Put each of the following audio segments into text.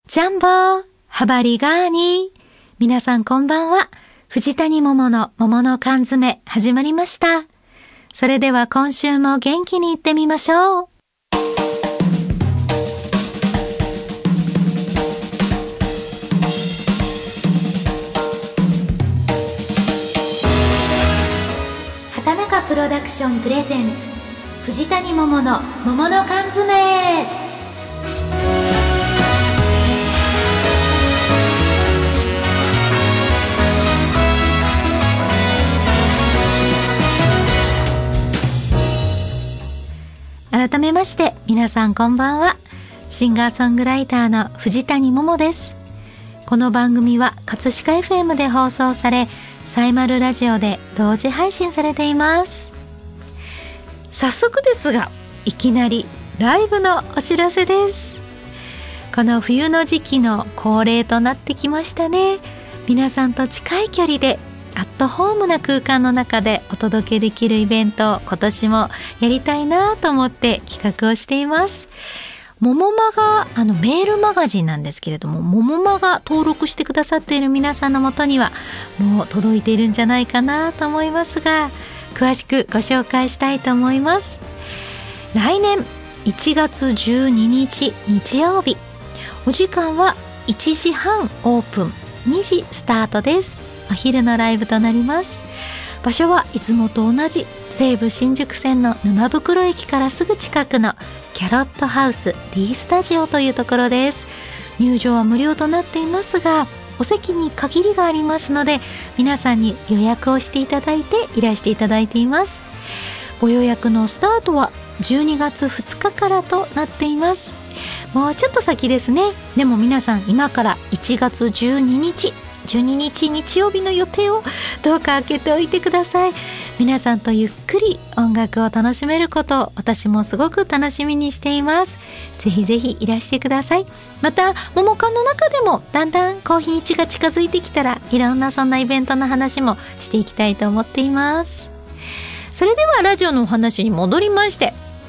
ジャンボハバリガーニ。皆さんこんばんは。藤谷桃の桃の缶詰始まりました。それでは今週も元気にいってみましょう。畑中プロダクションプレゼンツ藤谷桃の桃の缶詰。改めまして皆さんこんばんは。シンガーソングライターの藤谷桃です。この番組は葛飾 FM で放送され、サイマルラジオで同時配信されています。早速ですが、いきなりライブのお知らせです。この冬の時期の恒例となってきましたね。皆さんと近い距離でアットホームな空間の中でお届けできるイベントを今年もやりたいなと思って企画をしています。モモマガメールマガジンなんですけれども、モモマガ登録してくださっている皆さんのもとにはもう届いているんじゃないかなと思いますが、詳しくご紹介したいと思います。来年1月12日日曜日、お時間は1時半オープン、2時スタートです。お昼のライブとなります。場所はいつもと同じ西武新宿線の沼袋駅からすぐ近くのキャロットハウス D スタジオというところです。入場は無料となっていますが、お席に限りがありますので、皆さんに予約をしていただいていらしていただいています。ご予約のスタートは12月2日からとなっています。もうちょっと先ですね。でも皆さん今から1月12日日曜日の予定をどうか開けておいてください。皆さんとゆっくり音楽を楽しめることを私もすごく楽しみにしています。ぜひぜひいらしてください。また桃缶の中でもだんだん日にちが近づいてきたら、いろんなそんなイベントの話もしていきたいと思っています。それではラジオのお話に戻りまして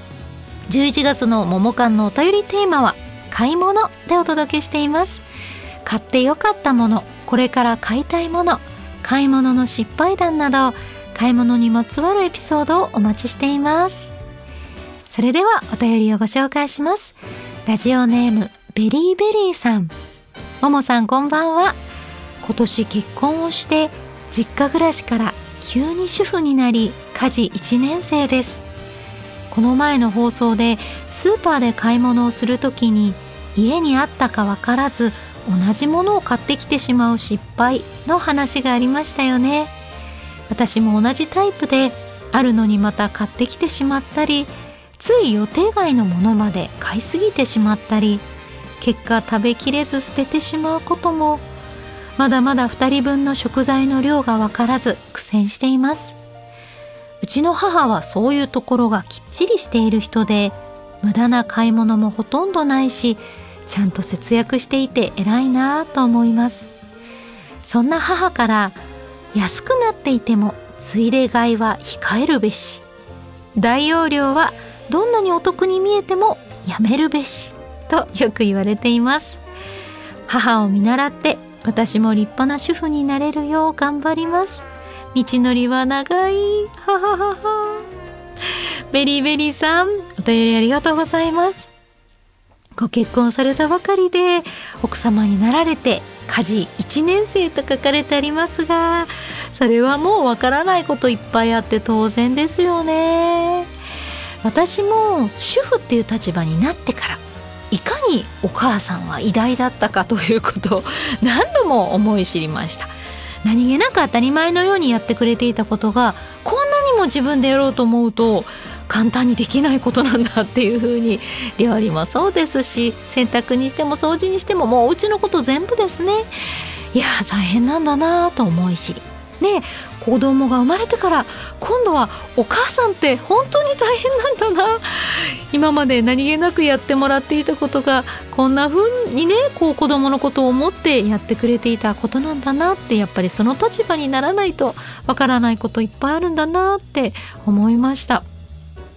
、11月の桃缶のお便りテーマは買い物でお届けしています。買ってよかったもの、これから買いたいもの、買い物の失敗談など、買い物にまつわるエピソードをお待ちしています。それではお便りをご紹介します。ラジオネームベリーベリーさん。ももさんこんばんは。今年結婚をして実家暮らしから急に主婦になり、家事1年生です。この前の放送でスーパーで買い物をするときに、家にあったかわからず同じものを買ってきてしまう失敗の話がありましたよね。私も同じタイプで、あるのにまた買ってきてしまったり、つい予定外のものまで買いすぎてしまったり、結果食べきれず捨ててしまうことも、まだまだ2人分の食材の量がわからず苦戦しています。うちの母はそういうところがきっちりしている人で、無駄な買い物もほとんどないし、ちゃんと節約していて偉いなと思います。そんな母から、安くなっていてもついで買いは控えるべし、大容量はどんなにお得に見えてもやめるべしとよく言われています。母を見習って私も立派な主婦になれるよう頑張ります。道のりは長い。はははは。ベリーベリーさん、お便りありがとうございます。ご結婚されたばかりで奥様になられて家事1年生と書かれてありますが、それはもうわからないこといっぱいあって当然ですよね。私も主婦っていう立場になってから、いかにお母さんは偉大だったかということを何度も思い知りました。何気なく当たり前のようにやってくれていたことが、こんなにも自分でやろうと思うと簡単にできないことなんだっていう風に、料理もそうですし、洗濯にしても掃除にしても、もうお家のこと全部ですね。いや大変なんだなと思い知りね、子供が生まれてから今度はお母さんって本当に大変なんだな、今まで何気なくやってもらっていたことがこんな風にね、子供のことを思ってやってくれていたことなんだなって、やっぱりその立場にならないとわからないこといっぱいあるんだなって思いました。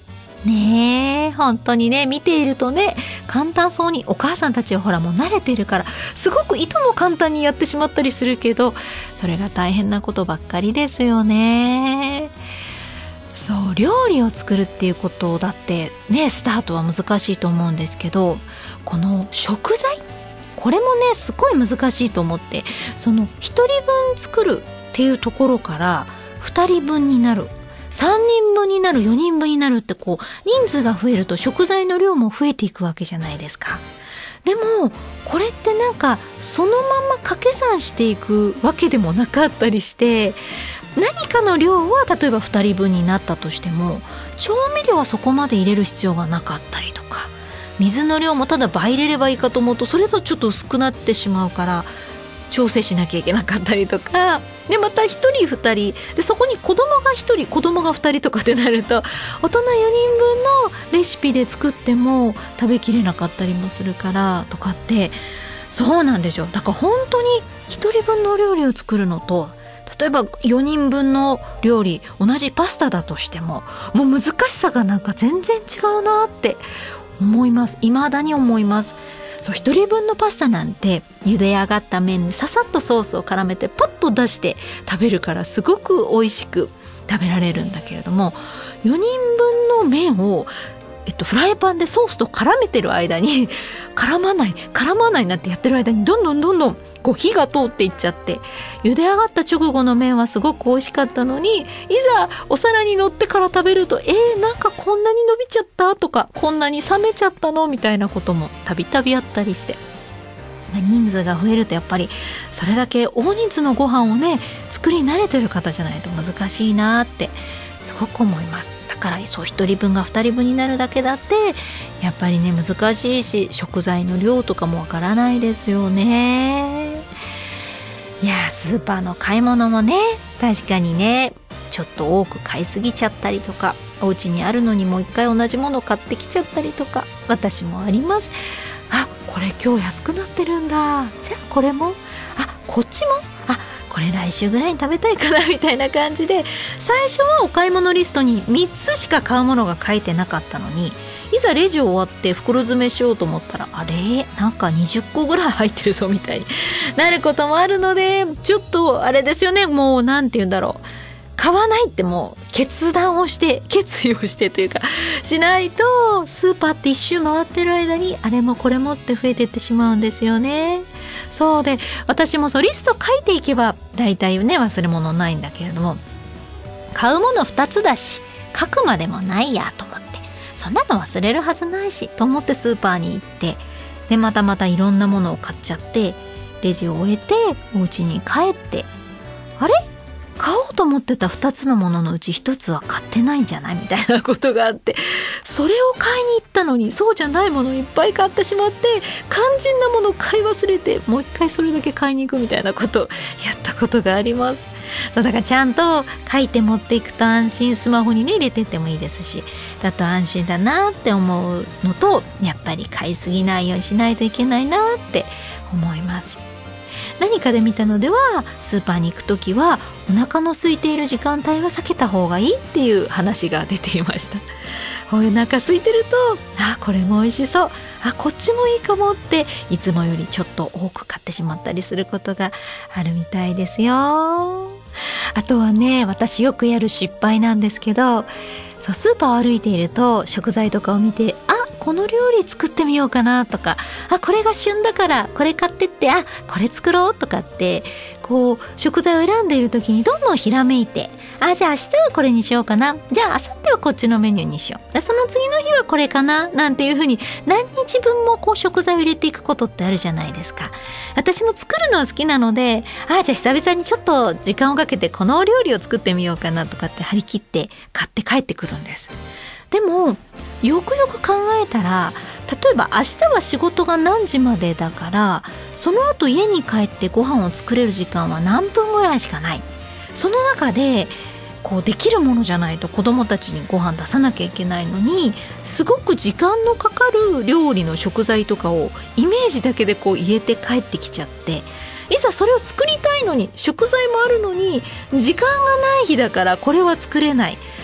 ねえ、本当にね、見ているとね、簡単そうに、お母さんたちはほらもう慣れてるからすごくいとも簡単にやってしまったりするけど、それが大変なことばっかりですよね。そう、料理を作るっていうことだってね、スタートは難しいと思うんですけど、この食材、これもねすごい難しいと思って、その1人分作るっていうところから2人分になる、3人分になる、4人分になるって、こう人数が増えると食材の量も増えていくわけじゃないですか。でもこれってなんかそのまま掛け算していくわけでもなかったりして、何かの量は例えば2人分になったとしても、調味料はそこまで入れる必要がなかったりとか、水の量もただ倍入れればいいかと思うとそれとちょっと薄くなってしまうから調整しなきゃいけなかったりとかで、また1人2人で、そこに子供が1人子供が2人とかってなると、大人4人分のレシピで作っても食べきれなかったりもするからとかって、そうなんですよ。だから本当に1人分の料理を作るのと、例えば4人分の料理、同じパスタだとしてももう難しさがなんか全然違うなって思います。未だに思います。そう、1人分のパスタなんて茹で上がった麺にささっとソースを絡めてパッと出して食べるからすごく美味しく食べられるんだけれども、4人分の麺をフライパンでソースと絡めてる間に絡まないなってやってる間にどんどんこう火が通っていっちゃって、茹で上がった直後の麺はすごく美味しかったのに、いざお皿に乗ってから食べるとなんかこんなに伸びちゃったとか、こんなに冷めちゃったのみたいなこともたびたびあったりして、人数が増えるとやっぱりそれだけ大人数のご飯をね作り慣れてる方じゃないと難しいなってすごく思います。だからそう1人分が2人分になるだけだってやっぱりね難しいし、食材の量とかもわからないですよね。いや、スーパーの買い物もね、確かにねちょっと多く買いすぎちゃったりとか、お家にあるのにもう一回同じもの買ってきちゃったりとか、私もあります。あ、これ今日安くなってるんだ、じゃあこれも、あ、こっちも、あ、これ来週ぐらいに食べたいかなみたいな感じで、最初はお買い物リストに3つしか買うものが書いてなかったのに、いざレジ終わって袋詰めしようと思ったら、あれなんか20個ぐらい入ってるぞみたいになることもあるので、ちょっとあれですよね、もうなんて言うんだろう、買わないってもう決意をしてというかしないと、スーパーって一周回ってる間にあれもこれもって増えていってしまうんですよね。そうで、私もそうリスト書いていけばだいたいね忘れ物ないんだけれども、買うもの2つだし書くまでもないやと思って、そんなの忘れるはずないしと思ってスーパーに行って、でまたいろんなものを買っちゃって、レジを終えてお家に帰って、あれ買おうと思ってた2つのもののうち1つは買ってないんじゃないみたいなことがあって、それを買いに行ったのにそうじゃないものをいっぱい買ってしまって、肝心なものを買い忘れてもう一回それだけ買いに行くみたいなことをやったことがあります。そうだからちゃんと書いて持っていくと安心、スマホにね入れてってもいいですし、だと安心だなって思うのと、やっぱり買いすぎないようにしないといけないなって思います。何かで見たのでは、スーパーに行くときはお腹の空いている時間帯は避けた方がいいっていう話が出ていました。お腹空いてると、あ、これも美味しそう、あ、こっちもいいかもっていつもよりちょっと多く買ってしまったりすることがあるみたいですよ。あとはね、私よくやる失敗なんですけど、そう、スーパーを歩いていると食材とかを見て、あ、この料理作ってみようかなとか、あ、これが旬だからこれ買ってって、あ、これ作ろうとかって、こう食材を選んでいる時にどんどんひらめいて、あ、じゃあ明日はこれにしようかな、じゃあ明後日はこっちのメニューにしよう、その次の日はこれかな、なんていう風に何日分もこう食材を入れていくことってあるじゃないですか。私も作るのは好きなので、あ、じゃあ久々にちょっと時間をかけてこのお料理を作ってみようかなとかって張り切って買って帰ってくるんです。でもよくよく考えたら、例えば明日は仕事が何時までだから、その後家に帰ってご飯を作れる時間は何分ぐらいしかない。その中でこうできるものじゃないと子どもたちにご飯出さなきゃいけないのに、すごく時間のかかる料理の食材とかをイメージだけでこう入れて帰ってきちゃって、いざそれを作りたいのに食材もあるのに時間がない日だからこれは作れない、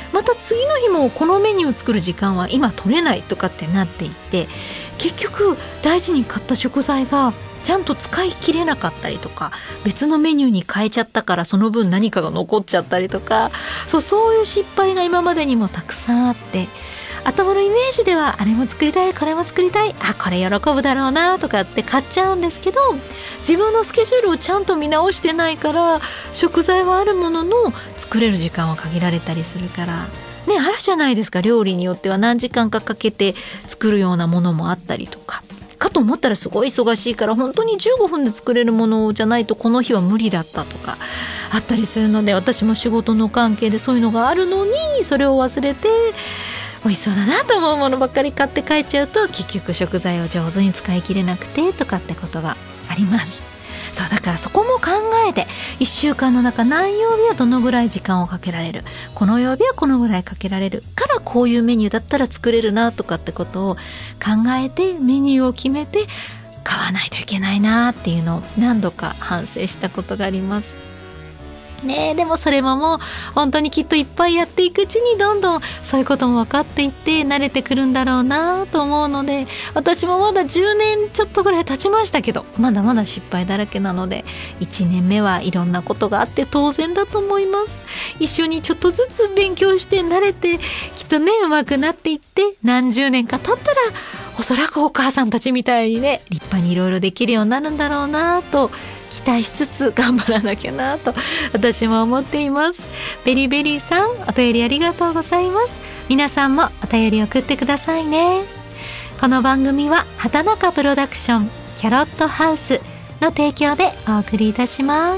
また次の日もこのメニューを作る時間は今取れないとかってなっていって、結局大事に買った食材がちゃんと使い切れなかったりとか、別のメニューに変えちゃったからその分何かが残っちゃったりとか、そういう失敗が今までにもたくさんあって、頭のイメージではあれも作りたいこれも作りたい、これ喜ぶだろうなとかって買っちゃうんですけど、自分のスケジュールをちゃんと見直してないから、食材はあるものの作れる時間は限られたりするからね、あるじゃないですか。料理によっては何時間かかけて作るようなものもあったりとかと思ったら、すごい忙しいから本当に15分で作れるものじゃないとこの日は無理だったとかあったりするので、私も仕事の関係でそういうのがあるのに、それを忘れて美味しそうだなと思うものばっかり買って帰っちゃうと、結局食材を上手に使い切れなくてとかってことがあります。だからそこも考えて、1週間の中何曜日はどのぐらい時間をかけられる、この曜日はこのぐらいかけられるからこういうメニューだったら作れるなとかってことを考えてメニューを決めて買わないといけないなっていうのを何度か反省したことがありますね。でもそれももう本当にきっといっぱいやっていくうちにどんどんそういうことも分かっていって慣れてくるんだろうなと思うので、私もまだ10年ちょっとぐらい経ちましたけど、まだまだ失敗だらけなので、1年目はいろんなことがあって当然だと思います。一緒にちょっとずつ勉強して慣れて、きっとね上手くなっていって、何十年か経ったらおそらくお母さんたちみたいにね立派にいろいろできるようになるんだろうなと期待しつつ頑張らなきゃなと私も思っています。ベリベリーさん、お便りありがとうございます。皆さんもお便り送ってくださいね。この番組は畑中プロダクションキャロットハウスの提供でお送りいたします。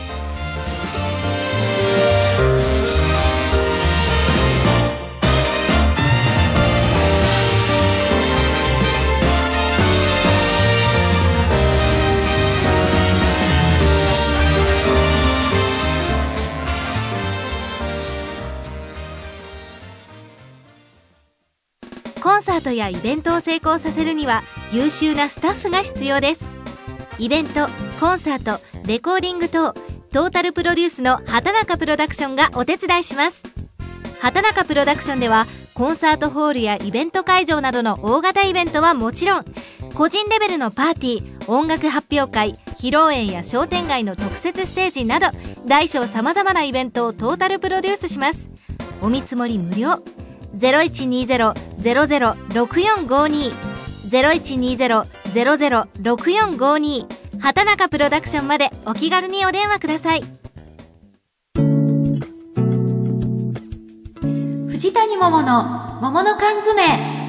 コンサートやイベントを成功させるには優秀なスタッフが必要です。イベント、コンサート、レコーディング等トータルプロデュースの畑中プロダクションがお手伝いします。畑中プロダクションではコンサートホールやイベント会場などの大型イベントはもちろん、個人レベルのパーティー、音楽発表会、披露宴や商店街の特設ステージなど大小さまざまなイベントをトータルプロデュースします。お見積もり無料。0120-006452 0120-006452 畑中プロダクションまでお気軽にお電話ください。 藤谷桃の桃の缶詰。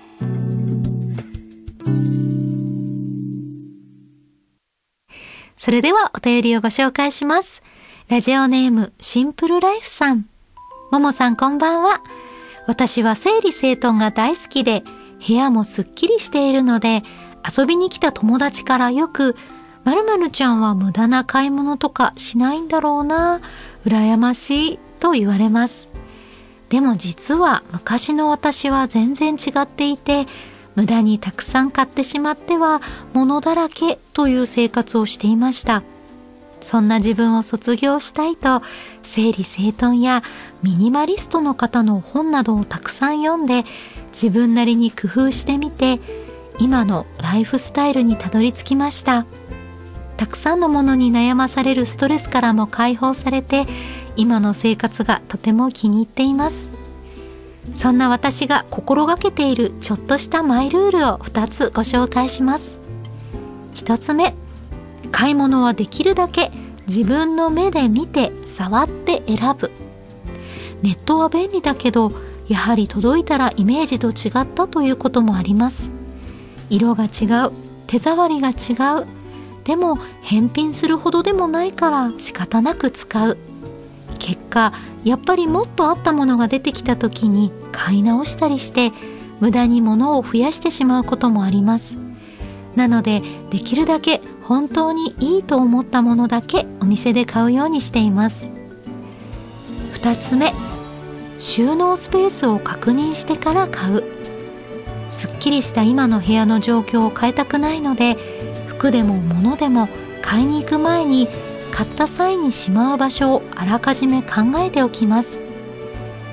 それではお便りをご紹介します。ラジオネームシンプルライフさん。桃さんこんばんは。私は整理整頓が大好きで、部屋もすっきりしているので、遊びに来た友達からよく、〇〇ちゃんは無駄な買い物とかしないんだろうな、羨ましいと言われます。でも実は昔の私は全然違っていて、無駄にたくさん買ってしまっては物だらけという生活をしていました。そんな自分を卒業したいと、整理整頓やミニマリストの方の本などをたくさん読んで、自分なりに工夫してみて、今のライフスタイルにたどり着きました。たくさんのものに悩まされるストレスからも解放されて、今の生活がとても気に入っています。そんな私が心がけているちょっとしたマイルールを2つご紹介します。1つ目、買い物はできるだけ自分の目で見て触って選ぶ。ネットは便利だけど、やはり届いたらイメージと違ったということもあります。色が違う、手触りが違う。でも返品するほどでもないから仕方なく使う。結果やっぱりもっとあったものが出てきた時に買い直したりして、無駄に物を増やしてしまうこともあります。なのでできるだけ本当にいいと思ったものだけお店で買うようにしています。2つ目、収納スペースを確認してから買う。すっきりした今の部屋の状況を変えたくないので、服でも物でも買いに行く前に買った際にしまう場所をあらかじめ考えておきます。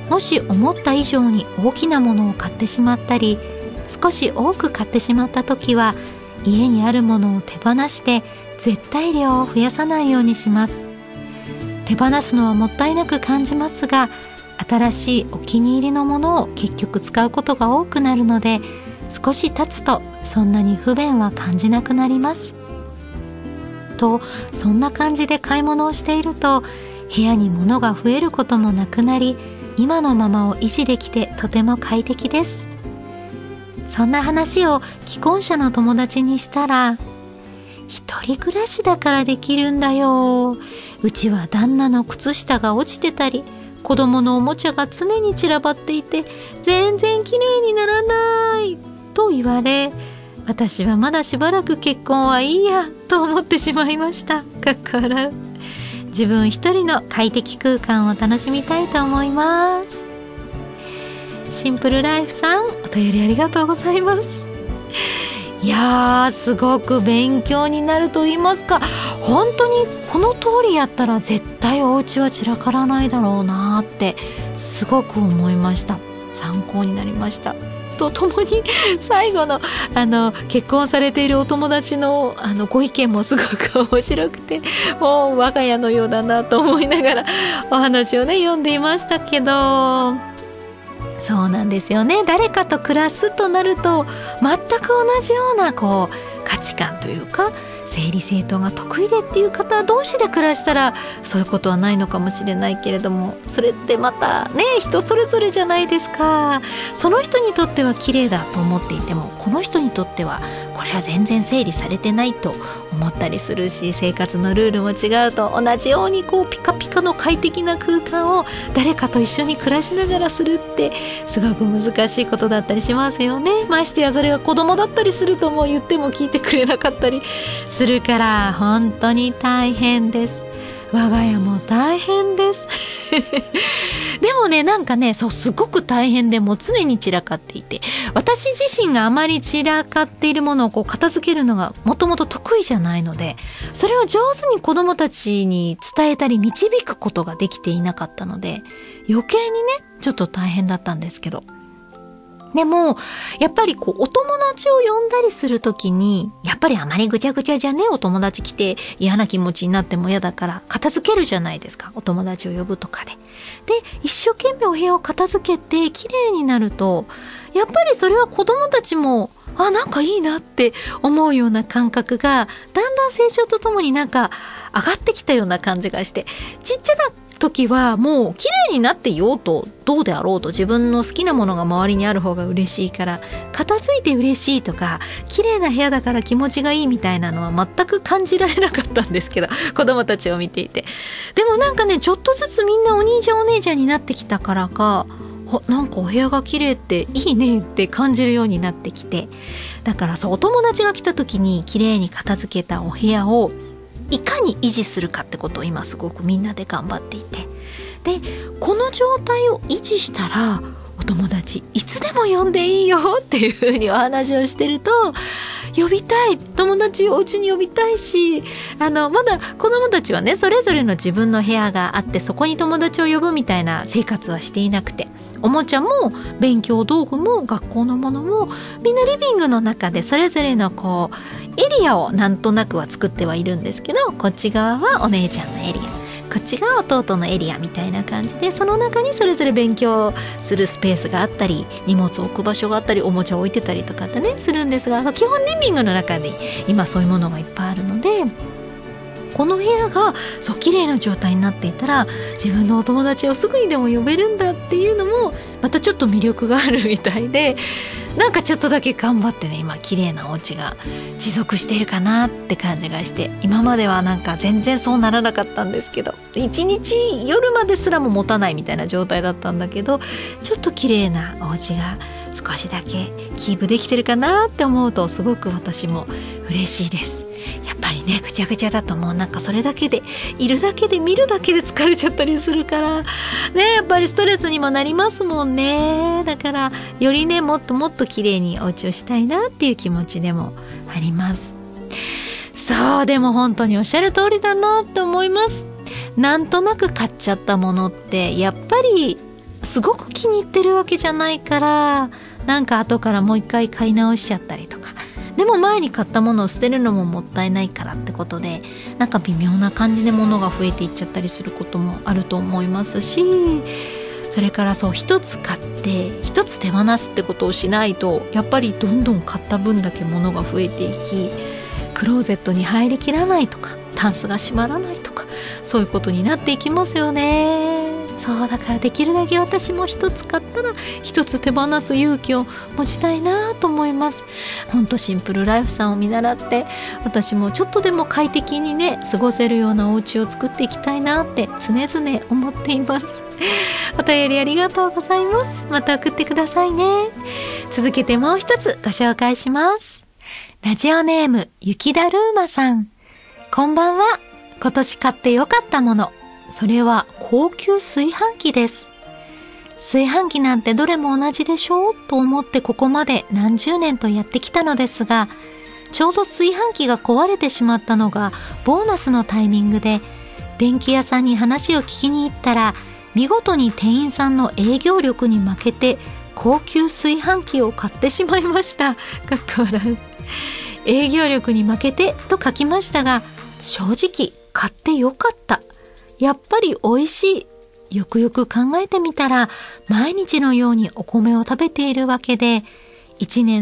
もし思った以上に大きなものを買ってしまったり、少し多く買ってしまった時は、家にあるものを手放して絶対量を増やさないようにします。手放すのはもったいなく感じますが、新しいお気に入りのものを結局使うことが多くなるので、少し経つとそんなに不便は感じなくなりますと、そんな感じで買い物をしていると、部屋に物が増えることもなくなり、今のままを維持できてとても快適です。そんな話を既婚者の友達にしたら、一人暮らしだからできるんだよ、うちは旦那の靴下が落ちてたり、子供のおもちゃが常に散らばっていて全然綺麗にならないと言われ、私はまだしばらく結婚はいいやと思ってしまいました。自分一人の快適空間を楽しみたいと思います。シンプルライフさん、お便りありがとうございます。いやー、すごく勉強になると言いますか、本当にこの通りやったら絶対お家は散らからないだろうなってすごく思いました。参考になりました。とともに最後の結婚されているお友達のご意見もすごく面白くて、もう我が家のようだなと思いながらお話をね読んでいましたけど、そうなんですよね。誰かと暮らすとなると全く同じような価値観というか、整理整頓が得意でっていう方同士で暮らしたらそういうことはないのかもしれないけれども、それってまたね、人それぞれじゃないですか。その人にとっては綺麗だと思っていても、この人にとってはこれは全然整理されてないと思ったりするし、生活のルールも違うと、同じようにピカピカの快適な空間を誰かと一緒に暮らしながらするってすごく難しいことだったりしますよね。ましてやそれが子供だったりすると、もう言っても聞いてくれなかったりするから本当に大変です。我が家も大変ですでもね、なんかね、すごく大変でもう常に散らかっていて、私自身があまり散らかっているものを片付けるのがもともと得意じゃないので、それを上手に子供たちに伝えたり導くことができていなかったので、余計にねちょっと大変だったんですけど、でもやっぱりお友達を呼んだりするときに、やっぱりあまりぐちゃぐちゃじゃね、お友達来て嫌な気持ちになっても嫌だから片付けるじゃないですか、お友達を呼ぶとかで。で、一生懸命お部屋を片付けて綺麗になると、やっぱりそれは子供たちもなんかいいなって思うような感覚がだんだん成長とともになんか上がってきたような感じがして、ちっちゃな時はもう綺麗になっていようと、どうであろうと自分の好きなものが周りにある方が嬉しいから、片付いて嬉しいとか綺麗な部屋だから気持ちがいいみたいなのは全く感じられなかったんですけど、子供たちを見ていて。でもなんかね、ちょっとずつみんなお兄ちゃんお姉ちゃんになってきたからか、なんかお部屋が綺麗っていいねって感じるようになってきて、だからお友達が来た時に綺麗に片付けたお部屋をいかに維持するかってことを今すごくみんなで頑張っていて、でこの状態を維持したらお友達いつでも呼んでいいよっていう風にお話をしてると、呼びたい、友達をお家に呼びたいし、まだ子供たちはねそれぞれの自分の部屋があって、そこに友達を呼ぶみたいな生活はしていなくて、おもちゃも勉強道具も学校のものもみんなリビングの中でそれぞれのエリアをなんとなくは作ってはいるんですけど、こっち側はお姉ちゃんのエリア、こっちが弟のエリアみたいな感じで、その中にそれぞれ勉強するスペースがあったり、荷物を置く場所があったり、おもちゃを置いてたりとかってねするんですが、基本リビングの中で今そういうものがいっぱいあるので、この部屋が綺麗な状態になっていたら自分のお友達をすぐにでも呼べるんだっていうのもまたちょっと魅力があるみたいで、なんかちょっとだけ頑張ってね、今綺麗なお家が持続しているかなって感じがして、今まではなんか全然そうならなかったんですけど、一日夜まですらも持たないみたいな状態だったんだけど、ちょっと綺麗なお家が少しだけキープできてるかなって思うとすごく私も嬉しいです。やっぱりねぐちゃぐちゃだともうなんかそれだけでいるだけで見るだけで疲れちゃったりするからね、やっぱりストレスにもなりますもんね。だからよりねもっともっと綺麗にお家をしたいなっていう気持ちでもあります。そう、でも本当におっしゃる通りだなって思います。なんとなく買っちゃったものってやっぱりすすごく気に入ってるわけじゃないから、なんか後からもう一回買い直しちゃったりとか、でも前に買ったものを捨てるのももったいないからってことで、なんか微妙な感じで物が増えていっちゃったりすることもあると思いますし、それからそう、一つ買って一つ手放すってことをしないと、やっぱりどんどん買った分だけ物が増えていき、クローゼットに入りきらないとか、タンスが閉まらないとか、そういうことになっていきますよね。そうだからできるだけ私も一つ買ったら一つ手放す勇気を持ちたいなと思います。ほんとシンプルライフさんを見習って、私もちょっとでも快適にね過ごせるようなお家を作っていきたいなって常々思っています。お便りありがとうございます。また送ってくださいね。続けてもう一つご紹介します。ラジオネーム雪だるーまさん、こんばんは。今年買ってよかったもの、それは高級炊飯器です。炊飯器なんてどれも同じでしょうと思ってここまで何十年とやってきたのですが、ちょうど炊飯器が壊れてしまったのがボーナスのタイミングで、電気屋さんに話を聞きに行ったら、見事に店員さんの営業力に負けて高級炊飯器を買ってしまいました。かっこ笑う。営業力に負けてと書きましたが、正直買ってよかった。やっぱり美味しい。よくよく考えてみたら、毎日のようにお米を食べているわけで、1年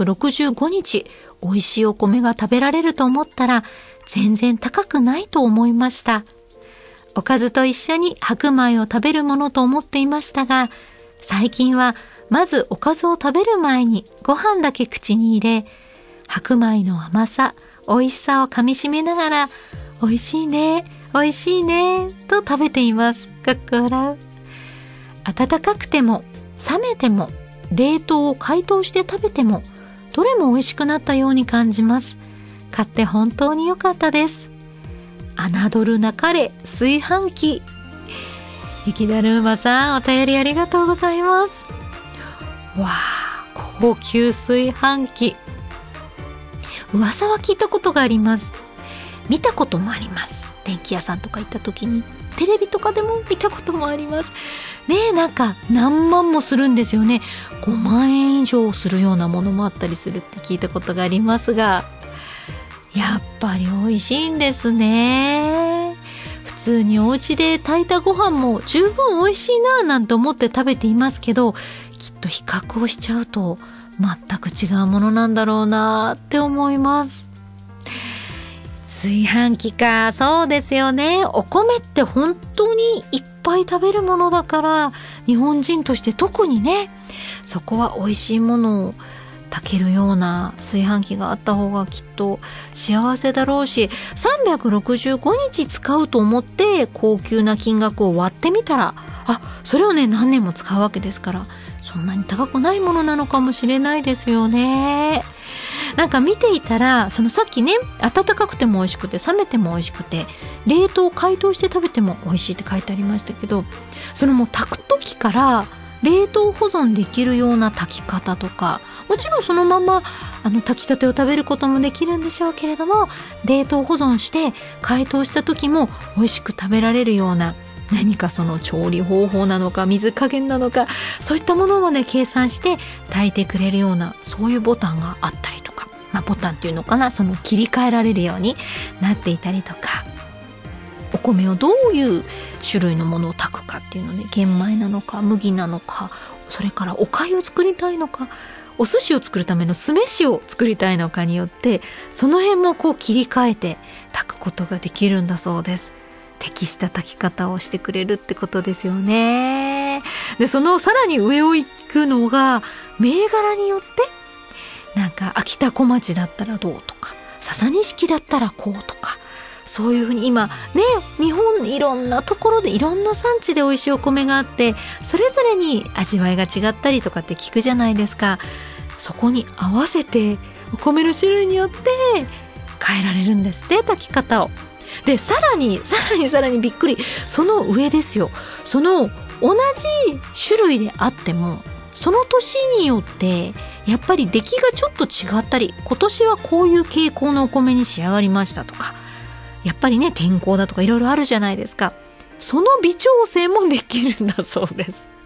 365日美味しいお米が食べられると思ったら、全然高くないと思いました。おかずと一緒に白米を食べるものと思っていましたが、最近はまずおかずを食べる前にご飯だけ口に入れ、白米の甘さ、美味しさを噛み締めながら、美味しいね、美味しいねと食べています。かっこ笑う。温かくても冷めても冷凍を解凍して食べても、どれも美味しくなったように感じます。買って本当に良かったです。侮るなかれ炊飯器。雪だるまさん、お便りありがとうございます。わあ、高級炊飯器。噂は聞いたことがあります。見たこともあります。電気屋さんとか行った時に、テレビとかでも見たこともありますね。え、なんか何万もするんですよね。5万円以上するようなものもあったりするって聞いたことがありますが、やっぱり美味しいんですね。普通にお家で炊いたご飯も十分美味しいななんて思って食べていますけど、きっと比較をしちゃうと全く違うものなんだろうなって思います。炊飯器か、そうですよね。お米って本当にいっぱい食べるものだから、日本人として特にね、そこは美味しいものを炊けるような炊飯器があった方がきっと幸せだろうし、365日使うと思って高級な金額を割ってみたら、それをね何年も使うわけですから、そんなに高くないものなのかもしれないですよね。なんか見ていたら、そのさっきね、温かくても美味しくて冷めても美味しくて冷凍解凍して食べても美味しいって書いてありましたけど、そのもう炊く時から冷凍保存できるような炊き方とか、もちろんそのまま炊きたてを食べることもできるんでしょうけれども、冷凍保存して解凍した時も美味しく食べられるような、何かその調理方法なのか水加減なのか、そういったものをね計算して炊いてくれるような、そういうボタンがあったりとか、ボタンっていうのかな、その切り替えられるようになっていたりとか、お米をどういう種類のものを炊くかっていうのね、玄米なのか麦なのか、それからお粥を作りたいのか、お寿司を作るための酢飯を作りたいのかによって、その辺もこう切り替えて炊くことができるんだそうです。適した炊き方をしてくれるってことですよね。で、そのさらに上を行くのが銘柄によって、なんか秋田小町だったらどうとか、笹錦だったらこうとか、そういうふうに今ね、日本いろんなところでいろんな産地で美味しいお米があって、それぞれに味わいが違ったりとかって聞くじゃないですか。そこに合わせてお米の種類によって変えられるんですって、炊き方を。で、さらにびっくり、その上ですよ。その同じ種類であっても、その年によってやっぱり出来がちょっと違ったり、今年はこういう傾向のお米に仕上がりましたとか、やっぱりね天候だとかいろいろあるじゃないですか。その微調整もできるんだそうです。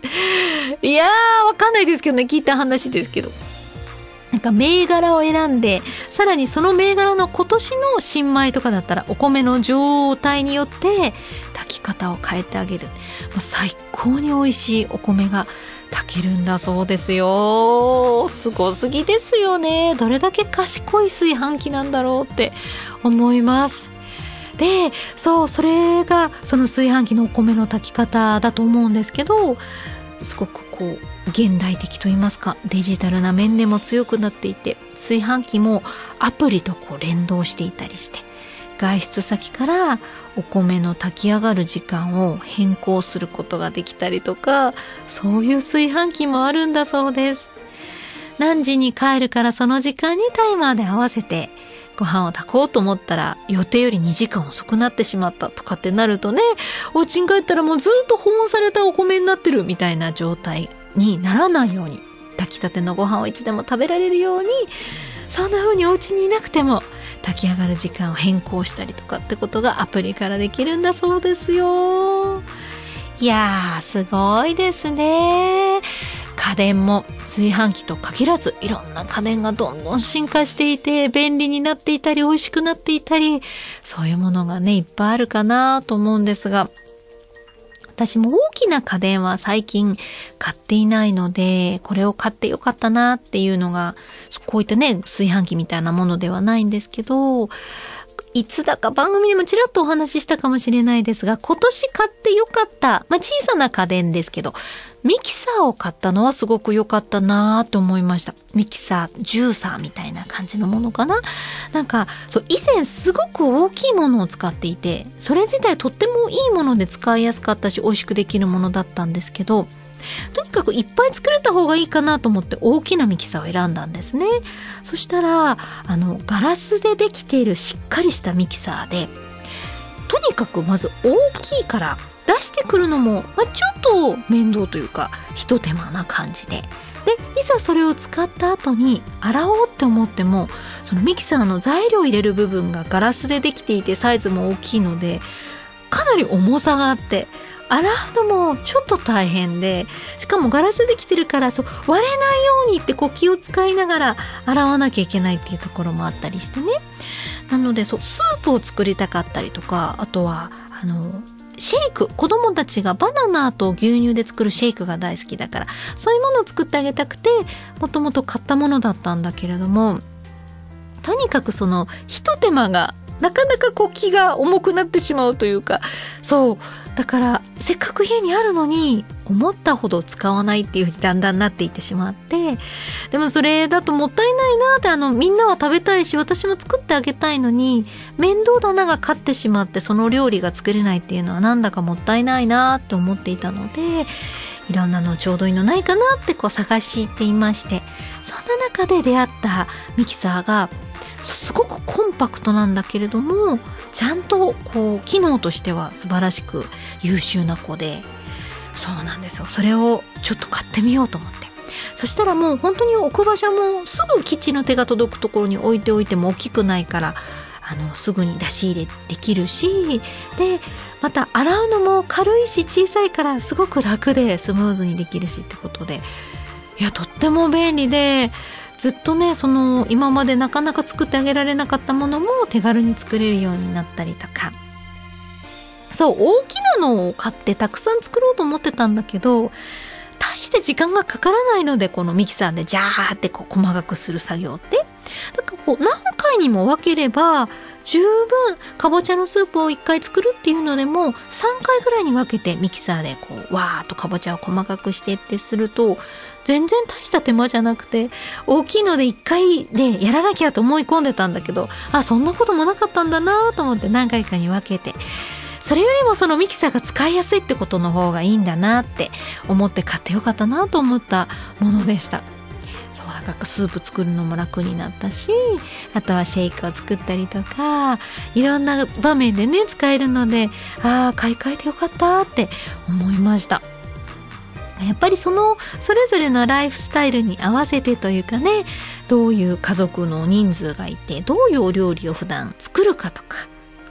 いやー、わかんないですけどね、聞いた話ですけど。なんか銘柄を選んで、さらにその銘柄の今年の新米とかだったらお米の状態によって炊き方を変えてあげる。もう最高に美味しいお米が炊けるんだそうですよ。すごすぎですよね。どれだけ賢い炊飯器なんだろうって思います。で、それがその炊飯器のお米の炊き方だと思うんですけど、すごくこう現代的といいますか、デジタルな面でも強くなっていて、炊飯器もアプリとこう連動していたりして、外出先からお米の炊き上がる時間を変更することができたりとか、そういう炊飯器もあるんだそうです。何時に帰るからその時間にタイマーで合わせてご飯を炊こうと思ったら予定より2時間遅くなってしまったとかってなるとね、お家に帰ったらもうずっと保温されたお米になってるみたいな状態にならないように、炊きたてのご飯をいつでも食べられるように、そんな風にお家にいなくても炊き上がる時間を変更したりとかってことがアプリからできるんだそうですよ。いやー、すごいですね。家電も炊飯器と限らずいろんな家電がどんどん進化していて、便利になっていたり美味しくなっていたり、そういうものがねいっぱいあるかなと思うんですが、私も大きな家電は最近買っていないので、これを買ってよかったなっていうのがこういったね炊飯器みたいなものではないんですけど、いつだか番組でもちらっとお話ししたかもしれないですが、今年買ってよかった、小さな家電ですけど、ミキサーを買ったのはすごく良かったなと思いました。ミキサー、ジューサーみたいな感じのものかな。なんかそう、以前すごく大きいものを使っていて、それ自体とってもいいもので使いやすかったし美味しくできるものだったんですけど、とにかくいっぱい作れた方がいいかなと思って大きなミキサーを選んだんですね。そしたらガラスでできているしっかりしたミキサーで、とにかくまず大きいから出してくるのも、ちょっと面倒というか一手間な感じで、いざそれを使った後に洗おうって思っても、そのミキサーの材料を入れる部分がガラスでできていてサイズも大きいので、かなり重さがあって洗うのもちょっと大変で、しかもガラスできてるから割れないようにって気を使いながら洗わなきゃいけないっていうところもあったりしてね。なのでスープを作りたかったりとか、あとはシェイク、子供たちがバナナと牛乳で作るシェイクが大好きだから、そういうものを作ってあげたくてもともと買ったものだったんだけれども、とにかくその一手間がなかなか気が重くなってしまうというか、そうだからせっかく家にあるのに思ったほど使わないっていう風にだんだんなっていってしまって、でもそれだともったいないなって、みんなは食べたいし私も作ってあげたいのに面倒だなが勝ってしまって、その料理が作れないっていうのはなんだかもったいないなって思っていたので、いろんなのちょうどいいのないかなって探していまして、そんな中で出会ったミキサーがすごくコンパクトなんだけれども、ちゃんと機能としては素晴らしく優秀な子で、そうなんですよ。それをちょっと買ってみようと思って、そしたらもう本当に置く場所もすぐキッチンの手が届くところに置いておいても大きくないからすぐに出し入れできるし、でまた洗うのも軽いし小さいからすごく楽でスムーズにできるしってことで、いやとっても便利で、ずっとね今までなかなか作ってあげられなかったものも手軽に作れるようになったりとか、そう大きなのを買ってたくさん作ろうと思ってたんだけど、大して時間がかからないので、このミキサーでジャーって細かくする作業ってだから何回にも分ければ十分、かぼちゃのスープを1回作るっていうのでも3回ぐらいに分けてミキサーでわーっとかぼちゃを細かくしてってすると全然大した手間じゃなくて、大きいので1回でやらなきゃと思い込んでたんだけど、そんなこともなかったんだなと思って何回かに分けて、それよりもそのミキサーが使いやすいってことの方がいいんだなって思って買ってよかったなと思ったものでした。そうだからスープ作るのも楽になったし、あとはシェイクを作ったりとかいろんな場面でね使えるので、買い替えてよかったって思いました。やっぱりそれぞれのライフスタイルに合わせてというかね、どういう家族の人数がいてどういうお料理を普段作るかとか、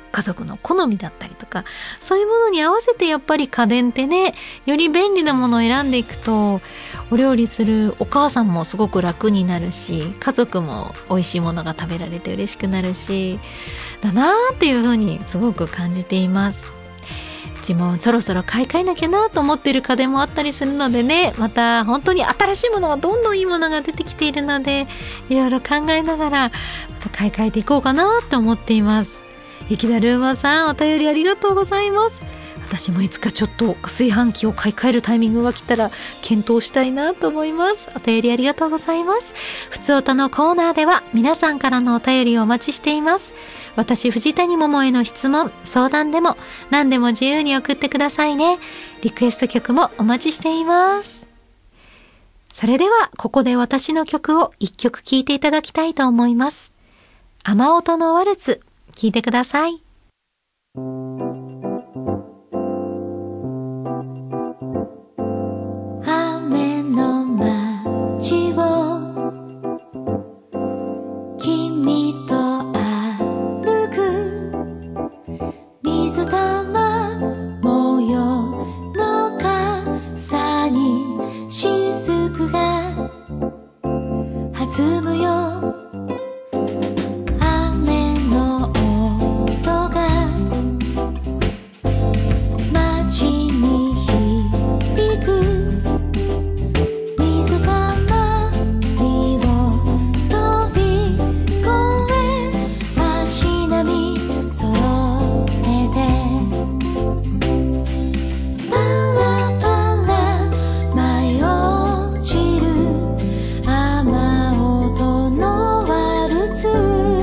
家族の好みだったりとか、そういうものに合わせてやっぱり家電ってね、より便利なものを選んでいくと、お料理するお母さんもすごく楽になるし、家族も美味しいものが食べられて嬉しくなるし、だなーっていう風にすごく感じています。うちもそろそろ買い替えなきゃなと思っている家電もあったりするのでね、また本当に新しいものがどんどんいいものが出てきているので、いろいろ考えながらまた買い替えていこうかなと思っています。雪田ルーマーさん、お便りありがとうございます。私もいつかちょっと炊飯器を買い替えるタイミングが来たら検討したいなと思います。お便りありがとうございます。ふつおたのコーナーでは皆さんからのお便りをお待ちしています。私藤谷桃への質問、相談でも何でも自由に送ってくださいね。リクエスト曲もお待ちしています。それではここで私の曲を一曲聴いていただきたいと思います。雨音のワルツ、聴いてください。雨の街を君と歩く、水玉模様の傘に雫が弾むよ。雨の音が街に響く、水たまりを飛び越え、足並み揃えて、パラパラ舞い落ちる雨音のワルツ、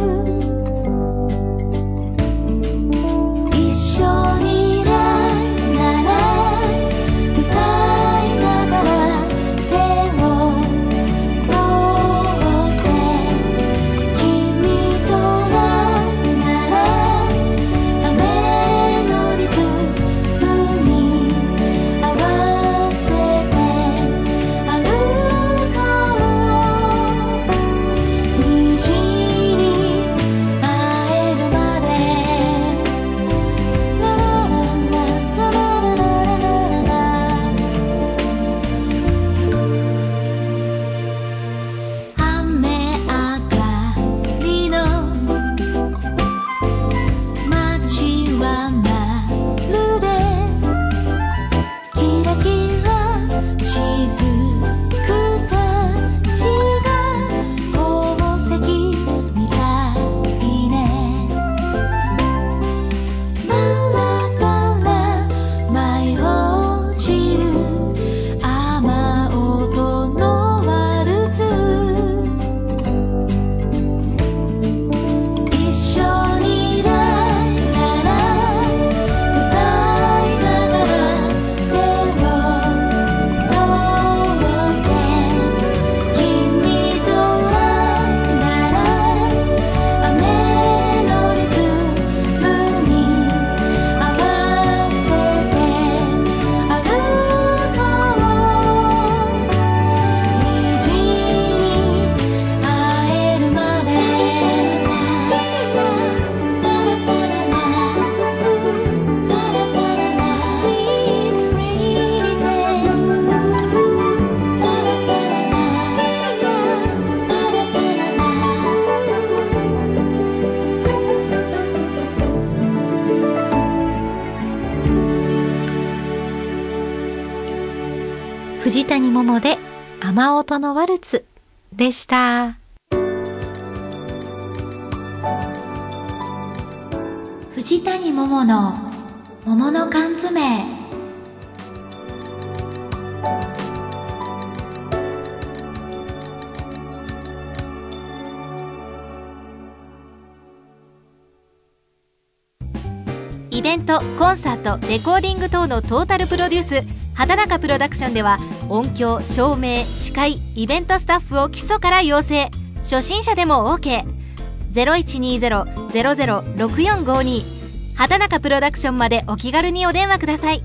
一緒にラララ歌いながら手を取って、君とラララ雨のリズムに合わせて歩こう、虹に会えるまで。ララララララララララ、雨上がりの街はまるでキラキラ雫たちが宝石みたいね。パラパラ舞い落ちる雨音のワルツ、一緒にラララ歌いながら手を取って、君とラララ雨のリズムに合わせて歩こう、虹に会えるまで。パラパラな、パラパラな Sweet rainy day、 パラパラな、パラパラな。藤谷桃で雨音のワルツでした。藤谷桃の桃の缶詰。 イベント、コンサート、レコーディング等のトータルプロデュース、畑中プロダクションでは音響、照明、司会、イベントスタッフを基礎から養成。初心者でも OK。 0120-006452 畑中プロダクションまでお気軽にお電話ください。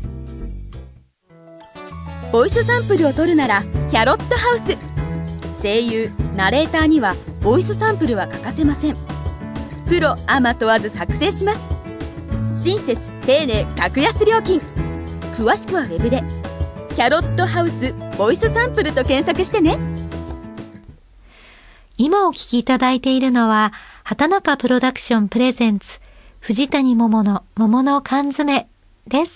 ボイスサンプルを取るならキャロットハウス。声優、ナレーターにはボイスサンプルは欠かせません。プロアマ問わず作成します。 親切丁寧格安料金。詳しくはウェブでキャロットハウスボイスサンプルと検索してね。 今お聞きいただいているのは畑中プロダクションプレゼンツ藤谷桃の桃の缶詰です。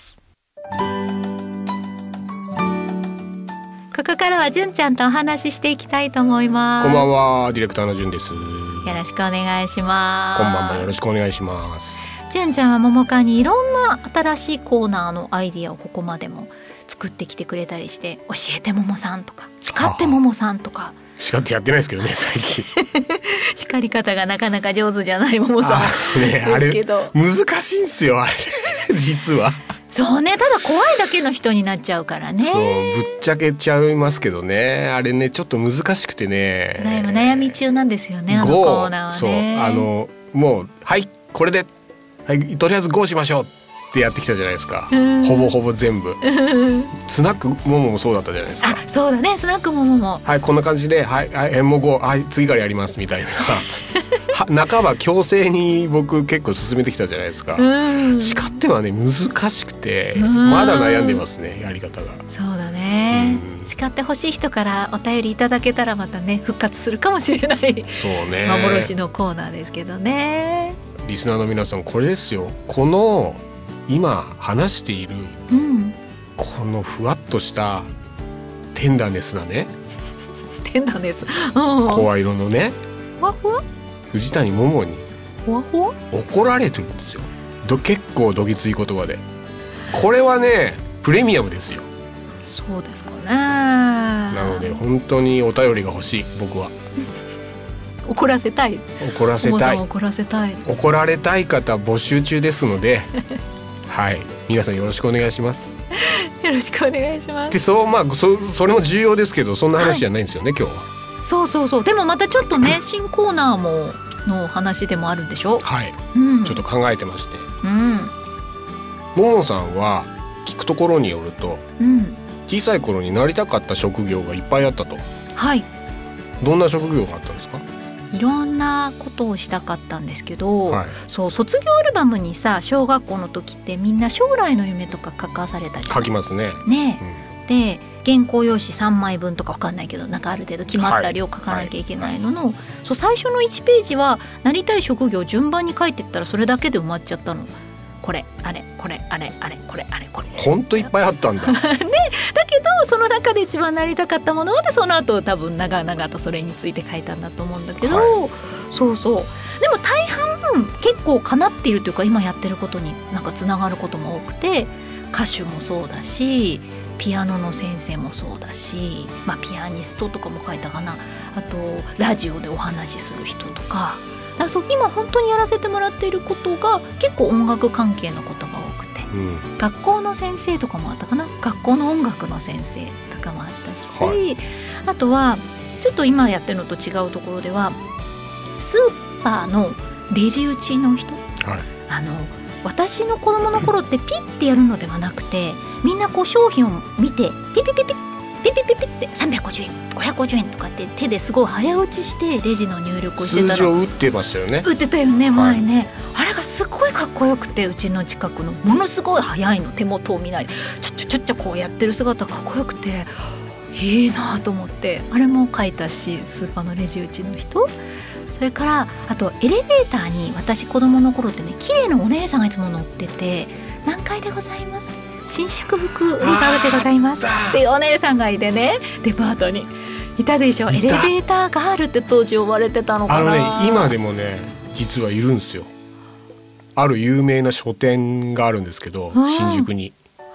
ここからは純ちゃんとお話ししていきたいと思います。 こんばんは、ディレクターの純です。 よろしくお願いします。 こんばんは、よろしくお願いします。 純ちゃんは桃缶にいろんな新しいコーナーのアイディアをここまでも作ってきてくれたりして、教えて桃さんとか誓って桃さんとか、 誓ってやってないですけどね最近叱り方がなかなか上手じゃない桃さんですけど、 難しいんですよあれ実は。 そうね、ただ怖いだけの人になっちゃうからね。 そうぶっちゃけちゃいますけどね、あれねちょっと難しくてね、 今悩み中なんですよね、あのコーナーはね。 そうもうはいこれで、はい、とりあえず5しましょうってやってきたじゃないですか、ほぼほぼ全部スナックもももそうだったじゃないですか。 あ、そうだね、スナックももも、はい、 こんな感じで、はい、はい、もう5、はい、次からやりますみたいな半ば強制に僕結構進めてきたじゃないですか。叱ってはね難しくてまだ悩んでますね、やり方が。 そうだね、叱ってほしい人からお便りいただけたらまたね復活するかもしれない。そうね、幻のコーナーですけどね。 リスナーの皆さん、これですよ、この今話している、このふわっとしたテンダーネスなねテンダーネス、 声色のねふわふわ藤谷桃にふわふわ怒られてるんですよ。結構どぎつい言葉で。これはねプレミアムですよ。 そうですかね。 なので本当にお便りが欲しい、僕は怒らせたい、 怒らせたい、 怒らせたい、 怒られたい方募集中ですのではい、皆さんよろしくお願いします。 よろしくお願いします。 でそれも重要ですけど、そんな話じゃないんですよね、今日は。 そうでもまたちょっとね新コーナーもの話でもあるんでしょ。 はい、ちょっと考えてまして、ももさんは聞くところによると、小さい頃になりたかった職業がいっぱいあったと。はい。どんな職業があったんですか？ いろんなことをしたかったんですけど、そう卒業アルバムにさ、小学校の時ってみんな将来の夢とか書かされたじゃん。 書きますね。 で原稿用紙3枚分とか分かんないけど、なんかある程度決まった量書かなきゃいけないのの、そう最初の1ページはなりたい職業を順番に書いてったらそれだけで埋まっちゃったの。これあれこれあれあれこれあれこれ、 ほんといっぱいあったんだでだけどその中で一番なりたかったものはで、その後多分長々とそれについて書いたんだと思うんだけど、そうでも大半結構かなっているというか、今やってることになんかつながることも多くて、歌手もそうだしピアノの先生もそうだし、ピアニストとかも書いたかな、あとラジオでお話しする人とか、今本当にやらせてもらっていることが結構音楽関係のことが多くて、学校の先生とかもあったかな、学校の音楽の先生とかもあったし、あとはちょっと今やってるのと違うところではスーパーのレジ打ちの人、私の子供の頃ってピッてやるのではなくて、みんなこう商品を見てピピピピピピピピって350円550円とかって手ですごい早打ちしてレジの入力をしてたら、 数字を打ってましたよね。 打ってたよね前ね、あれがすごいかっこよくて、うちの近くのものすごい早いの、手元を見ないでちょこうやってる姿がかっこよくていいなと思って、あれも書いたし、スーパーのレジ打ちの人、それからあとエレベーターに私子供の頃ってね、綺麗なお姉さんがいつも乗ってて、何階でございます、新宿服売り場でございますっていうお姉さんがいてね、デパートにいたでしょ。エレベーターガールって当時呼ばれてたのかな。 今でもね実はいるんですよ。ある有名な書店があるんですけど、新宿に。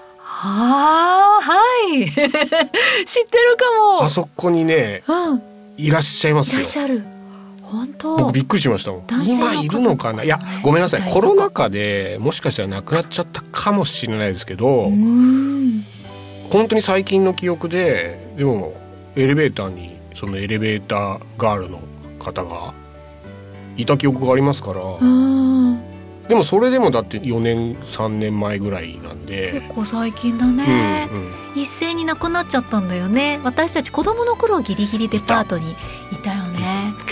はい知ってるかも。 あそこにね、いらっしゃいますよ。 いらっしゃる。本当。 僕びっくりしましたもん。今いるのかな。いやごめんなさい、コロナ禍でもしかしたらなくなっちゃったかもしれないですけど、本当に最近の記憶で、でもエレベーターにそのエレベーターガールの方がいた記憶がありますから。でもそれでもだって4年3年前ぐらいなんで、 結構最近だね、一斉になくなっちゃったんだよね。私たち子供の頃ギリギリデパートにいたよね。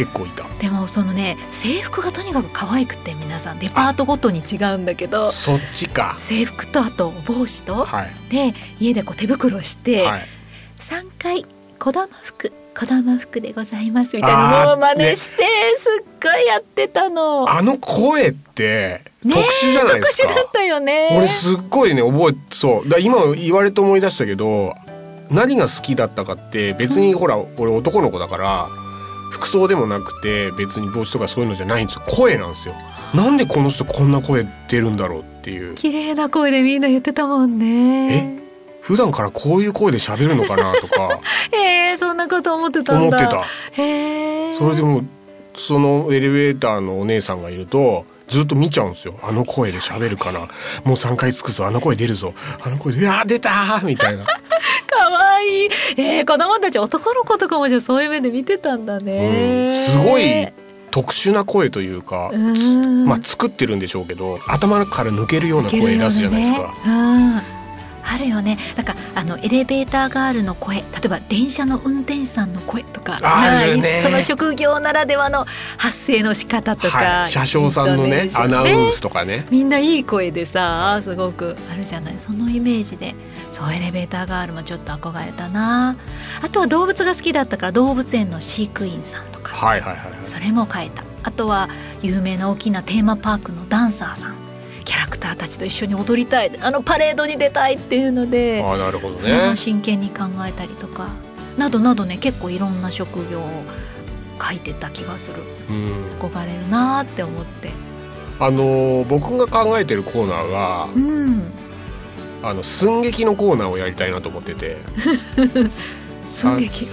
結構いた。 でもそのね制服がとにかく可愛くて、皆さんデパートごとに違うんだけど、 そっちか。 制服とあとお帽子と、 はい、 で家でこう手袋して、 はい、 3回子供服でございますみたいなのを真似して、すっごいやってたの。 あの声って特殊じゃないですか。 特殊だったよね。 俺すっごいね覚えて、そうだ、今言われて思い出したけど、何が好きだったかって別にほら、俺男の子だから服装でもなくて別に帽子とかそういうのじゃないんですよ。声なんですよ。なんでこの人こんな声出るんだろうっていう。 綺麗な声でみんな言ってたもんね。 普段からこういう声で喋るのかなとかそんなこと思ってたんだ。 思ってた。それでもそのエレベーターのお姉さんがいるとずっと見ちゃうんですよ。あの声で喋るかな、もう3回つくぞ、あの声出るぞ、あの声で、いや出たーみたいな。 かわいい。子供たち男の子とかもじゃそういう目で見てたんだね。 すごい特殊な声というか、まあ作ってるんでしょうけど、頭から抜けるような声出すじゃないですか。 あるよね。なんかエレベーターガールの声、例えば電車の運転手さんの声とか、 あるね、 その職業ならではの発声の仕方とか、 はい、車掌さんのねアナウンスとかね、 みんないい声でさ、すごくあるじゃない。そのイメージで、そうエレベーターガールもちょっと憧れたな。あとは動物が好きだったから動物園の飼育員さんとか、それも変えた。あとは有名な大きなテーマパークのダンサーさん、キャラクターたちと一緒に踊りたい、パレードに出たいっていうので、 なるほどね、 それも真剣に考えたりとかなどなどね、結構いろんな職業を書いてた気がする。憧れるなって思って、 僕が考えてるコーナーが、寸劇のコーナーをやりたいなと思ってて寸劇、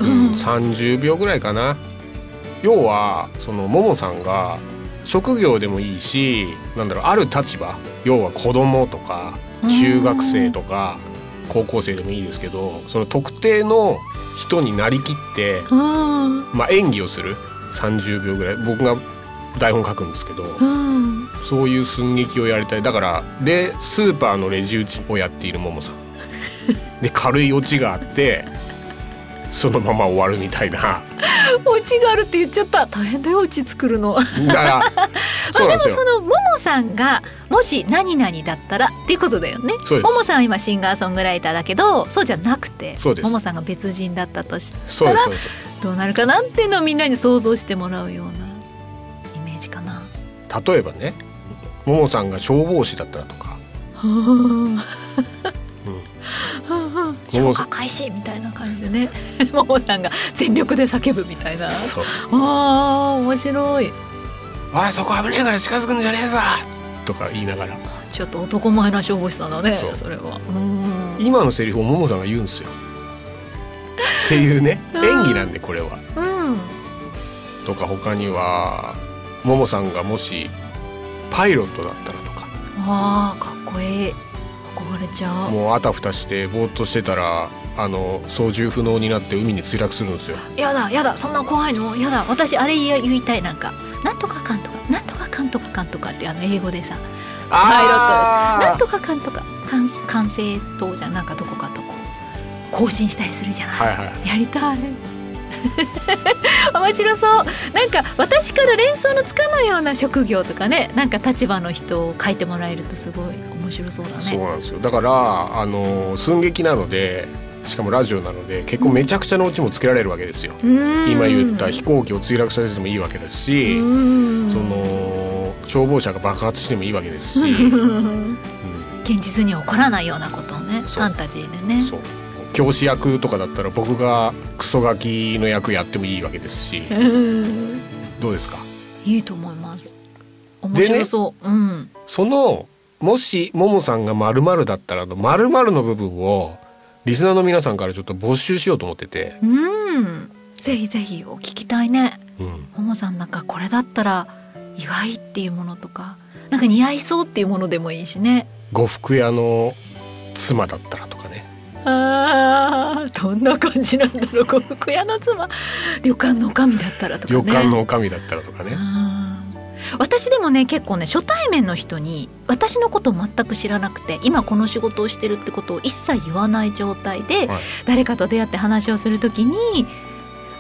30秒ぐらいかな。要はそのももさんが職業でもいいし、ある立場、要は子供とか中学生とか高校生でもいいですけど、その特定の人になりきって、演技をする30秒ぐらい、僕が台本書くんですけど、そういう寸劇をやりたい。だからスーパーのレジ打ちをやっているももさんで、軽いオチがあってそのまま終わるみたいな。 オチがあるって言っちゃった。大変だよ、オチ作るの。 だからそうなんですよ。 でもそのももさんがもし何々だったらっていうことだよね。 そうです。 ももさんは今シンガーソングライターだけど、そうじゃなくて、ももさんが別人だったとしたらどうなるかなっていうのをみんなに想像してもらうようなイメージかな。 例えばね、ももさんが消防士だったらとか消火開始みたいな感じでねももさんが全力で叫ぶみたいな。 そう、 面白い。 おいそこ危ねえから近づくんじゃねえぞとか言いながら、 ちょっと男前な消防士さんだね。それは今のセリフをももさんが言うんですよっていうね、演技なんでこれは。とか他にはももさんがもしパイロットだったらとか。 かっこいい。憧れちゃう。 もうあたふたしてぼーっとしてたら操縦不能になって海に墜落するんですよ。 やだそんな怖いのやだ。私あれ言いたい。なんとかかんとかなんとかかんとかかんとかって英語でさ、パイロットなんとかかんとか管制塔じゃどこかとこう更新したりするじゃない、やりたい面白そう。私から連想のつかないような職業とかね、立場の人を書いてもらえるとすごい面白そうだね。 そうなんですよ。だから寸劇なので、しかもラジオなので結構めちゃくちゃなオチもつけられるわけですよ。今言った飛行機を墜落させてもいいわけですし、その消防車が爆発してもいいわけですし現実に起こらないようなことをね、ファンタジーでね。そう教師役とかだったら僕がクソガキの役やってもいいわけですしどうですか？ いいと思います。面白そう、 そのもしももさんが〇〇だったらの〇〇の部分をリスナーの皆さんからちょっと募集しようと思ってて、 ぜひぜひお聞きたいね。ももさんこれだったら意外っていうものとか、似合いそうっていうものでもいいしね。 呉服屋の妻だったらとかね。 どんな感じなんだろう。呉服屋の妻、旅館の女将だったらとかね。 旅館の女将だったらとかね。 私でもね、結構ね、初対面の人に私のこと全く知らなくて、今この仕事をしてるってことを一切言わない状態で、誰かと出会って話をするときに、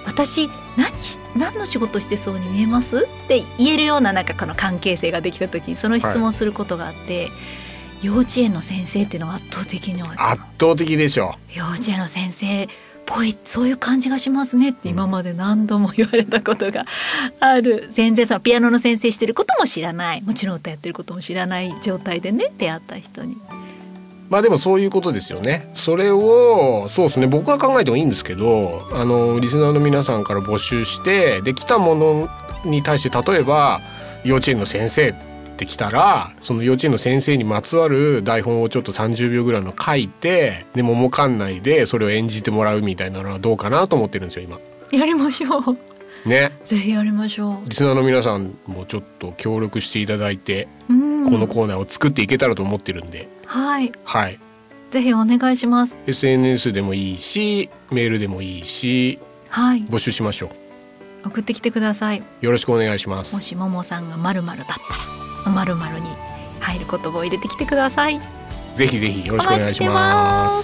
私何の仕事してそうに見えますって言えるようななんかこの関係性ができた時にその質問することがあって、幼稚園の先生っていうのが圧倒的に多い。 圧倒的でしょ。 幼稚園の先生っぽい、そういう感じがしますねって今まで何度も言われたことがある。全然そのピアノの先生してることも知らない、もちろん歌やってることも知らない状態でね出会った人に。 まあでもそういうことですよね。それをそうですね、僕は考えてもいいんですけど、リスナーの皆さんから募集してできたものに対して、例えば幼稚園の先生ってきたら、その幼稚園の先生にまつわる台本をちょっと30秒ぐらいの書いて、で桃館内でそれを演じてもらうみたいなのはどうかなと思ってるんですよ今。 やりましょうね、 ぜひやりましょう。 リスナーの皆さんもちょっと協力していただいて、このコーナーを作っていけたらと思ってるんで、 はい、 はい、 ぜひお願いします。 SNS でもいいしメールでもいいし、 はい、 募集しましょう。 送ってきてください。 よろしくお願いします。 もしももさんが〇〇だったら〇〇に入る言葉を入れてきてください。 ぜひぜひよろしくお願いします。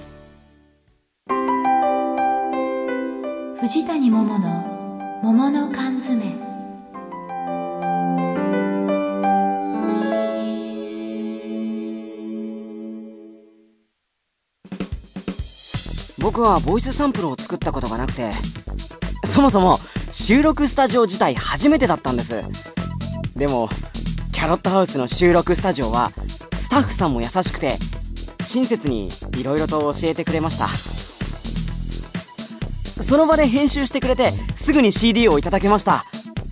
藤谷桃の桃の缶詰。 僕はボイスサンプルを作ったことがなくて、そもそも収録スタジオ自体初めてだったんです。でもキャロットハウスの収録スタジオはスタッフさんも優しくて親切にいろいろと教えてくれました。その場で編集してくれてすぐに CD をいただけました。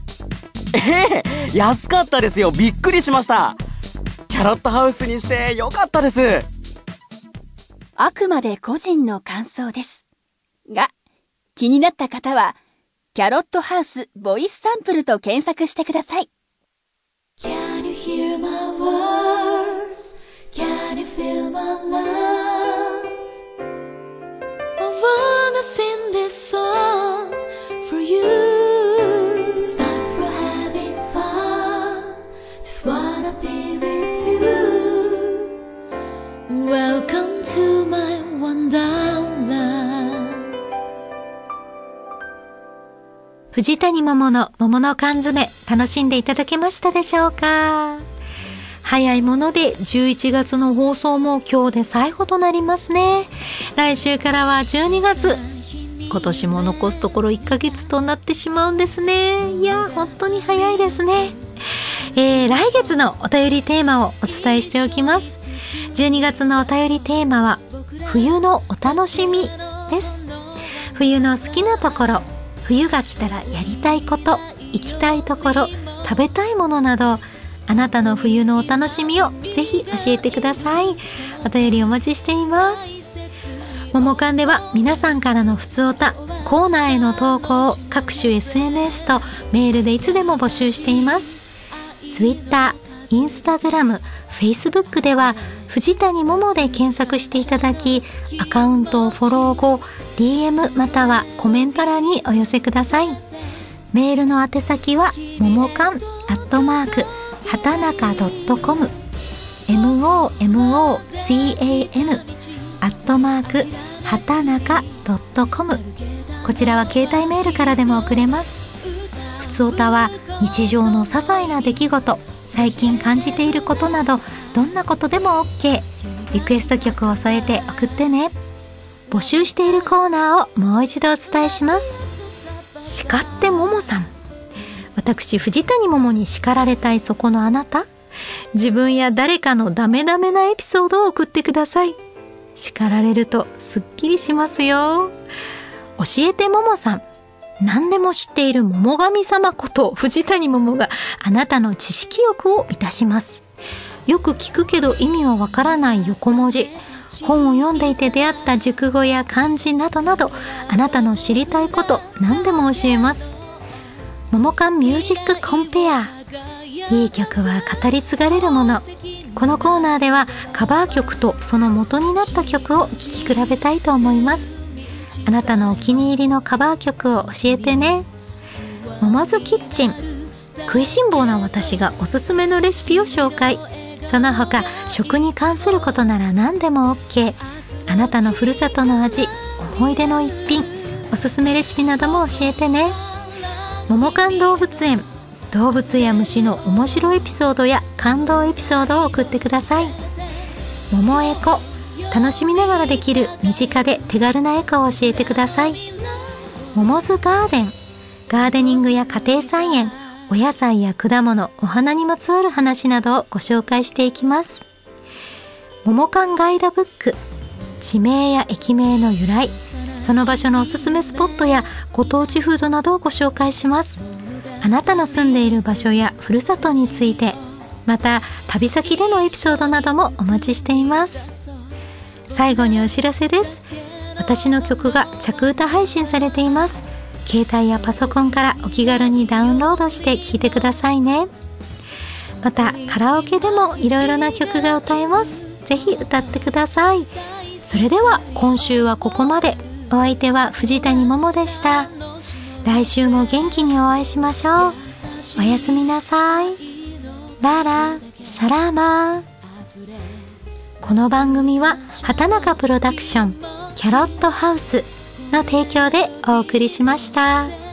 安かったですよ。びっくりしました。キャロットハウスにしてよかったです。 あくまで個人の感想ですが、気になった方はキャロットハウスボイスサンプルと検索してください。 Can you hear my words? Can you feel my love? I wanna sing this song for you. It's time for having fun. Just wanna be with you. Welcome to my wonderland. 藤谷桃の桃の缶詰、楽しんでいただけましたでしょうか。早いもので11月の放送も今日で最後となりますね。来週からは12月。今年も残すところ1ヶ月となってしまうんですね。いや本当に早いですね。来月のお便りテーマをお伝えしておきます。12月のお便りテーマは冬のお楽しみです。冬の好きなところ、冬が来たらやりたいこと、行きたいところ、食べたいものなど、あなたの冬のお楽しみをぜひ教えてください。お便りお待ちしています。ももかんでは皆さんからのふつおた、コーナーへの投稿を各種 SNS とメールでいつでも募集しています。 Twitter、Instagram、Facebook では藤谷ももで検索していただき、アカウントをフォロー後 DM またはコメント欄にお寄せください。メールの宛先はももかん畑中.com momocan畑中.com。 こちらは携帯メールからでも送れます。ふつおたは日常の些細な出来事、最近感じていることなど、どんなことでも OK。 リクエスト曲を添えて送ってね。募集しているコーナーをもう一度お伝えします。叱ってももさん。私藤谷桃に叱られたいそこのあなた、自分や誰かのダメダメなエピソードを送ってください。叱られるとすっきりしますよ。教えてももさん。何でも知っている桃神様こと藤谷桃があなたの知識欲を満たします。よく聞くけど意味はわからない横文字、本を読んでいて出会った熟語や漢字などなど、あなたの知りたいこと何でも教えます。桃缶ミュージックコンペア。いい曲は語り継がれるもの。このコーナーではカバー曲とその元になった曲を聴き比べたいと思います。あなたのお気に入りのカバー曲を教えてね。桃津キッチン。食いしん坊な私がおすすめのレシピを紹介。その他食に関することなら何でも OK。 あなたのふるさとの味、思い出の一品、 おすすめレシピなども教えてね。ももかん動物園、動物や虫の面白いエピソードや感動エピソードを送ってください。ももエコ、楽しみながらできる身近で手軽なエコを教えてください。ももずガーデン、ガーデニングや家庭菜園、お野菜や果物、お花にまつわる話などをご紹介していきます。ももかんガイドブック、地名や駅名の由来、その場所のおすすめスポットやご当地フードなどをご紹介します。あなたの住んでいる場所やふるさとについて、また旅先でのエピソードなどもお待ちしています。最後にお知らせです。私の曲が着歌配信されています。携帯やパソコンからお気軽にダウンロードして聴いてくださいね。またカラオケでもいろいろな曲が歌えます。ぜひ歌ってください。それでは今週はここまで。お相手は藤谷桃でした。来週も元気にお会いしましょう。おやすみなさい。ララサラーマー。この番組は畑中プロダクションキャロットハウスの提供でお送りしました。